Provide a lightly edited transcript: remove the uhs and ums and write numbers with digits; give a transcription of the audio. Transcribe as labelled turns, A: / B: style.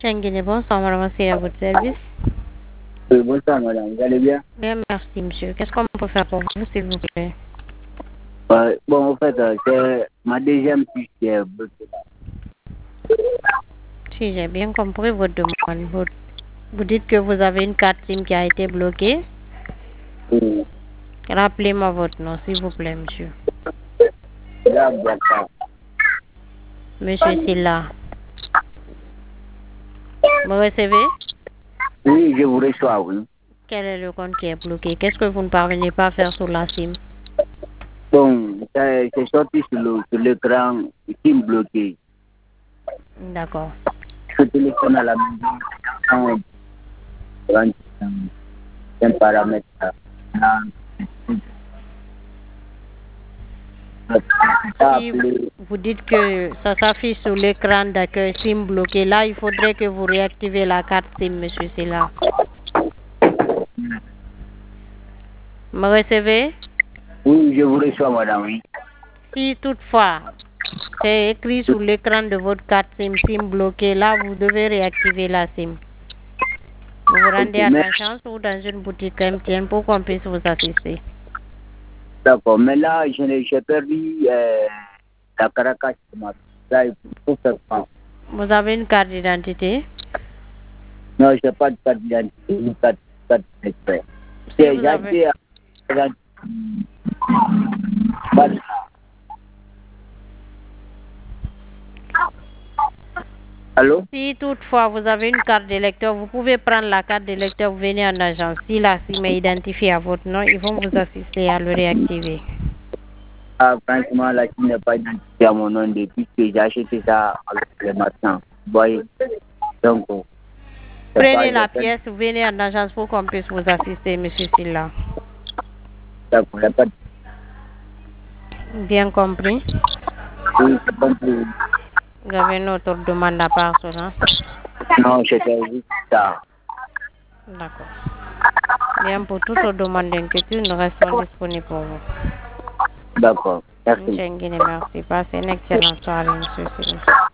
A: Schengen, bonsoir, madame, c'est à votre service.
B: Oui, bonsoir madame, vous allez bien?
A: Bien, merci, monsieur. Qu'est-ce qu'on peut faire pour vous, s'il vous plaît?
B: Bon, en fait, c'est ma deuxième fiche qui est bloquée.
A: Si j'ai bien compris votre demande, vous dites que vous avez une carte SIM qui a été bloquée.
B: Oui,
A: Rappelez-moi votre nom, s'il vous plaît, monsieur.
B: là, d'accord.
A: Monsieur Silla. Vous recevez?
B: Oui, je vous reçois, oui.
A: Quel est le compte qui est bloqué? Qu'est-ce que vous ne parvenez pas à faire sur la SIM?
B: Bon, c'est sorti sur l'écran, SIM bloqué.
A: D'accord.
B: Je téléphone à la maison, un paramètre.
A: Si vous dites que ça s'affiche sur l'écran d'accueil SIM bloqué, là, il faudrait que vous réactivez la carte SIM, monsieur Silla. Me recevez?
B: Oui, je vous reçois, madame, oui.
A: Si toutefois, c'est écrit sur l'écran de votre carte SIM bloqué, là, vous devez réactiver la SIM. Vous vous rendez à l'agence ou dans une boutique MTN pour qu'on puisse vous assister.
B: D'accord, mais là, j'ai perdu la Caracas. Là, il faut faire quoi?
A: Vous avez une carte d'identité?
B: Non, je n'ai pas de carte d'identité, une carte d'identité.
A: Si vous avez...
B: Allô?
A: Si toutefois vous avez une carte d'électeur, vous pouvez prendre la carte d'électeur, vous venez en agence. Si la SIM est identifiée à votre nom, ils vont vous assister à le réactiver.
B: Ah, franchement, la SIM n'est pas identifiée à mon nom depuis que j'ai acheté ça avec le matin. Vous voyez? Donc,
A: Prenez la pièce, vous venez en agence pour qu'on puisse vous assister, monsieur Silla.
B: D'accord, il n'y a pas de...
A: Bien compris?
B: Oui, c'est compris.
A: Vous avez une autre demande à part cela?
B: Non, c'était juste ça.
A: D'accord. Bien, pour toute demande d'inquiétude, nous restons disponibles pour vous.
B: D'accord, merci.
A: Merci. Passez une excellente soirée, monsieur Silla.